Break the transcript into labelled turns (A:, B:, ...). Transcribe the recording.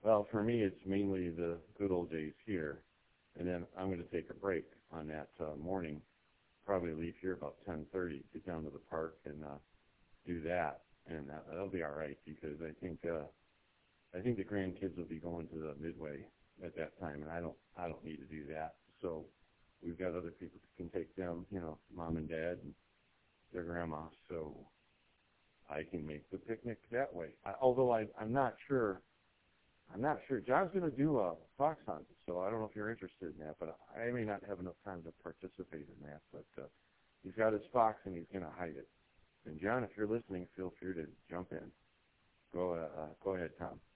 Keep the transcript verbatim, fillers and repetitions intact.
A: Well, for me, it's mainly the good old days here, and then I'm going to take a break on that uh, morning. Probably leave here about ten thirty, get down to the park and uh, do that, and that, that'll be all right because I think uh, I think the grandkids will be going to the Midway at that time, and I don't I don't need to do that. So we've got other people who can take them, you know, mom and dad and their grandma, so I can make the picnic that way. I, although I, I'm not sure. I'm not sure. John's going to do a fox hunt, so I don't know if you're interested in that, but I may not have enough time to participate in that. But uh, he's got his fox, and he's going to hide it. And John, if you're listening, feel free to jump in. Go, uh, uh, go ahead, Tom.